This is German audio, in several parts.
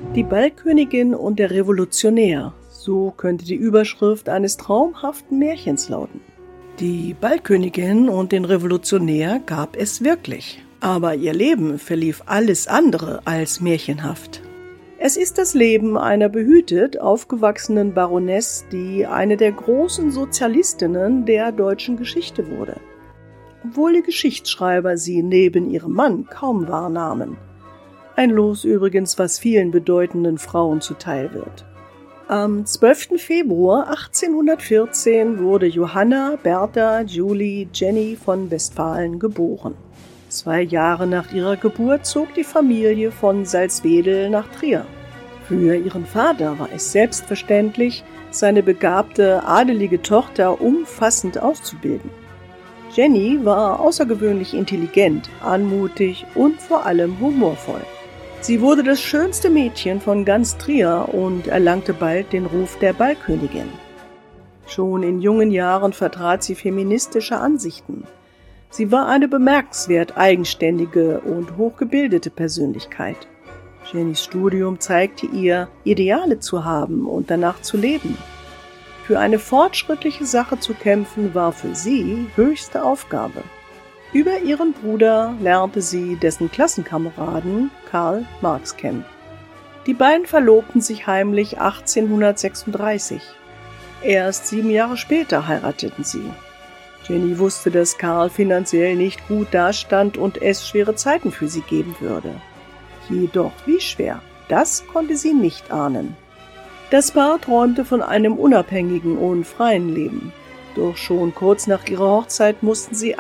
Die Ballkönigin und der Revolutionär, so könnte die Überschrift eines traumhaften Märchens lauten. Die Ballkönigin und den Revolutionär gab es wirklich, aber ihr Leben verlief alles andere als märchenhaft. Es ist das Leben einer behütet aufgewachsenen Baroness, die eine der großen Sozialistinnen der deutschen Geschichte wurde. Obwohl die Geschichtsschreiber sie neben ihrem Mann kaum wahrnahmen. Ein Los übrigens, was vielen bedeutenden Frauen zuteil wird. Am 12. Februar 1814 wurde Johanna Bertha Julie Jenny von Westphalen geboren. 2 Jahre nach ihrer Geburt zog die Familie von Salzwedel nach Trier. Für ihren Vater war es selbstverständlich, seine begabte, adelige Tochter umfassend auszubilden. Jenny war außergewöhnlich intelligent, anmutig und vor allem humorvoll. Sie wurde das schönste Mädchen von ganz Trier und erlangte bald den Ruf der Ballkönigin. Schon in jungen Jahren vertrat sie feministische Ansichten. Sie war eine bemerkenswert eigenständige und hochgebildete Persönlichkeit. Jennys Studium zeigte ihr, Ideale zu haben und danach zu leben. Für eine fortschrittliche Sache zu kämpfen, war für sie höchste Aufgabe. Über ihren Bruder lernte sie dessen Klassenkameraden Karl Marx kennen. Die beiden verlobten sich heimlich 1836. Erst 7 Jahre später heirateten sie. Jenny wusste, dass Karl finanziell nicht gut dastand und es schwere Zeiten für sie geben würde. Jedoch wie schwer, das konnte sie nicht ahnen. Das Paar träumte von einem unabhängigen und freien Leben. Doch schon kurz nach ihrer Hochzeit mussten sie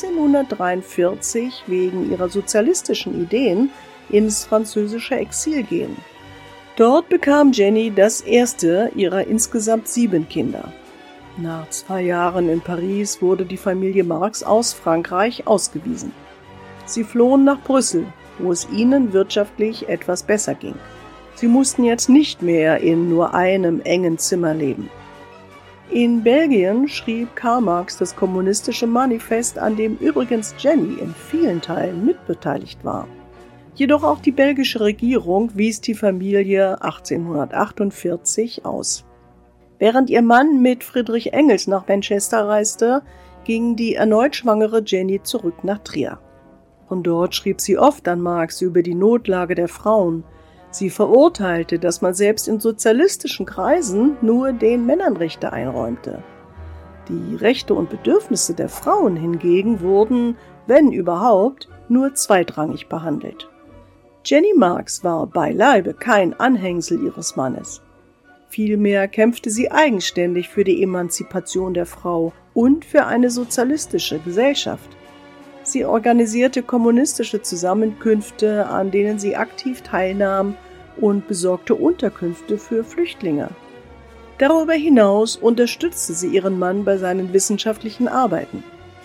1843 wegen ihrer sozialistischen Ideen ins französische Exil gehen. Dort bekam Jenny das erste ihrer insgesamt 7 Kinder. Nach 2 Jahren in Paris wurde die Familie Marx aus Frankreich ausgewiesen. Sie flohen nach Brüssel, wo es ihnen wirtschaftlich etwas besser ging. Sie mussten jetzt nicht mehr in nur einem engen Zimmer leben. In Belgien schrieb Karl Marx das kommunistische Manifest, an dem übrigens Jenny in vielen Teilen mitbeteiligt war. Jedoch auch die belgische Regierung wies die Familie 1848 aus. Während ihr Mann mit Friedrich Engels nach Manchester reiste, ging die erneut schwangere Jenny zurück nach Trier. Von dort schrieb sie oft an Marx über die Notlage der Frauen. Sie verurteilte, dass man selbst in sozialistischen Kreisen nur den Männern Rechte einräumte. Die Rechte und Bedürfnisse der Frauen hingegen wurden, wenn überhaupt, nur zweitrangig behandelt. Jenny Marx war beileibe kein Anhängsel ihres Mannes. Vielmehr kämpfte sie eigenständig für die Emanzipation der Frau und für eine sozialistische Gesellschaft. Sie organisierte kommunistische Zusammenkünfte, an denen sie aktiv teilnahm, und besorgte Unterkünfte für Flüchtlinge. Darüber hinaus unterstützte sie ihren Mann bei seinen wissenschaftlichen Arbeiten.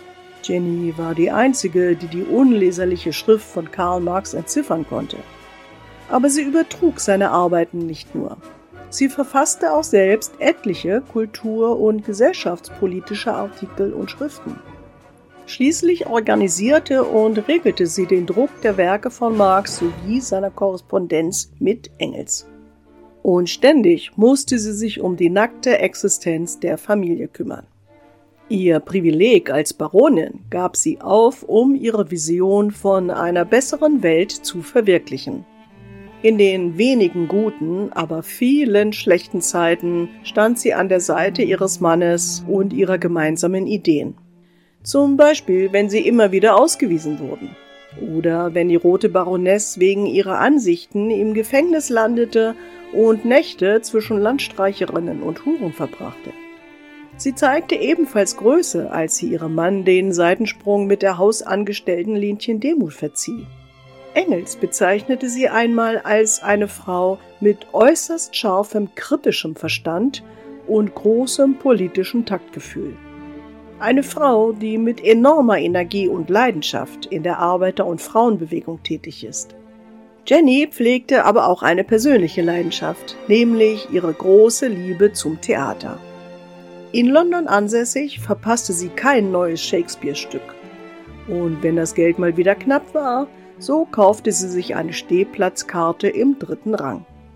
Jenny war die einzige, die die unleserliche Schrift von Karl Marx entziffern konnte. Aber sie übertrug seine Arbeiten nicht nur. Sie verfasste auch selbst etliche kultur- und gesellschaftspolitische Artikel und Schriften. Schließlich organisierte und regelte sie den Druck der Werke von Marx sowie seiner Korrespondenz mit Engels. Und ständig musste sie sich um die nackte Existenz der Familie kümmern. Ihr Privileg als Baronin gab sie auf, um ihre Vision von einer besseren Welt zu verwirklichen. In den wenigen guten, aber vielen schlechten Zeiten stand sie an der Seite ihres Mannes und ihrer gemeinsamen Ideen. Zum Beispiel, wenn sie immer wieder ausgewiesen wurden. Oder wenn die Rote Baroness wegen ihrer Ansichten im Gefängnis landete und Nächte zwischen Landstreicherinnen und Huren verbrachte. Sie zeigte ebenfalls Größe, als sie ihrem Mann den Seitensprung mit der Hausangestellten Lenchen Demuth verzieh. Engels bezeichnete sie einmal als eine Frau mit äußerst scharfem kritischem Verstand und großem politischem Taktgefühl. Eine Frau, die mit enormer Energie und Leidenschaft in der Arbeiter- und Frauenbewegung tätig ist. Jenny pflegte aber auch eine persönliche Leidenschaft, nämlich ihre große Liebe zum Theater. In London ansässig verpasste sie kein neues Shakespeare-Stück. Und wenn das Geld mal wieder knapp war, so kaufte sie sich eine Stehplatzkarte im 3. Rang.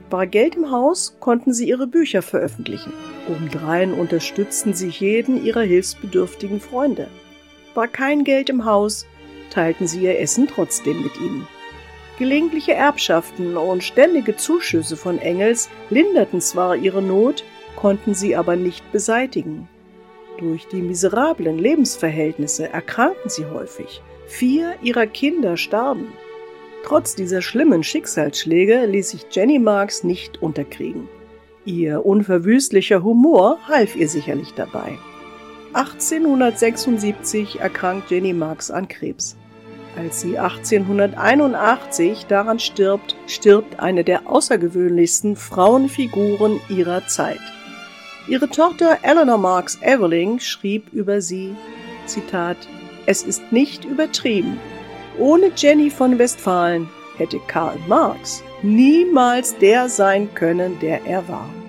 War Geld im Haus, konnten sie ihre Bücher veröffentlichen. Obendrein unterstützten sie jeden ihrer hilfsbedürftigen Freunde. War kein Geld im Haus, teilten sie ihr Essen trotzdem mit ihnen. Gelegentliche Erbschaften und ständige Zuschüsse von Engels linderten zwar ihre Not, konnten sie aber nicht beseitigen. Durch die miserablen Lebensverhältnisse erkrankten sie häufig. 4 ihrer Kinder starben. Trotz dieser schlimmen Schicksalsschläge ließ sich Jenny Marks nicht unterkriegen. Ihr unverwüstlicher Humor half ihr sicherlich dabei. 1876 erkrankt Jenny Marks an Krebs. Als sie 1881 daran stirbt, stirbt eine der außergewöhnlichsten Frauenfiguren ihrer Zeit. Ihre Tochter Eleanor Marks Eveling schrieb über sie, Zitat, »Es ist nicht übertrieben. Ohne Jenny von Westphalen hätte Karl Marx niemals der sein können, der er war.«